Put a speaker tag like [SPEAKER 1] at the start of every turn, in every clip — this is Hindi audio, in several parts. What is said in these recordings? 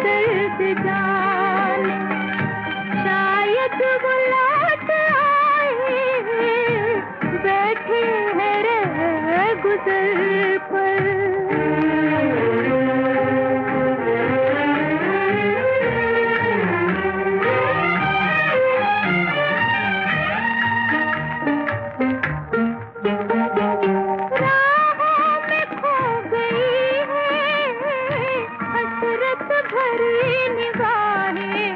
[SPEAKER 1] दर्द जाने, शायद वो लौट आए, बैठे हैं रह गुजर पर। भरी निगाहें,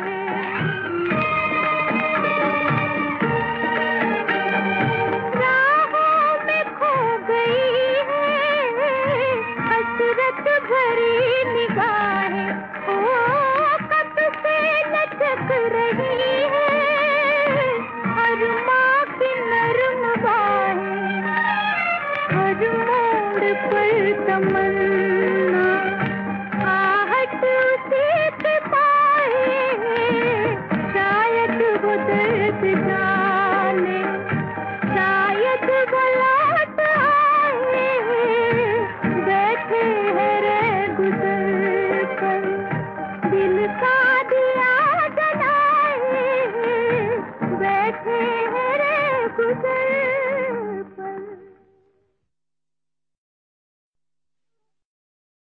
[SPEAKER 1] राहों में खो गई है हसरत भरी निगाहें। ओ कब से लचक रही है हर माँ की नर्म बाहें, हर मोड़ पर तमन्ना आहट उसी पे पाए, शायद वो दर्द जाने, शायद वो लौट आए, बैठे हैं रह गुजर पर। दिल का दिया जलाए, बैठे हैं रह गुजर